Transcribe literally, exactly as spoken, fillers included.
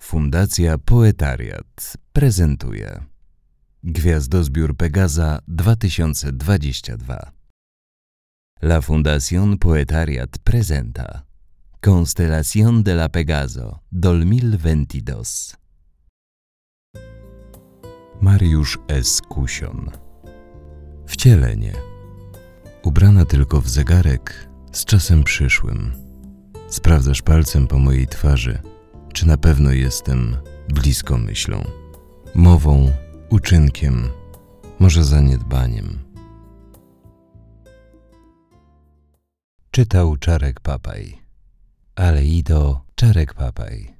Fundacja Poetariat prezentuje Gwiazdozbiór Pegaza dwa tysiące dwadzieścia dwa. La Fundación Poetariat presenta Constelación de la Pegaso dos mil veintidós. Mariusz S. Kusion. Wcielenie. Ubrana tylko w zegarek z czasem przyszłym. Sprawdzasz palcem po mojej twarzy, czy na pewno jestem blisko myślą, mową, uczynkiem, może zaniedbaniem. Czytał Czarek Papaj. Aleido Czarek Papaj.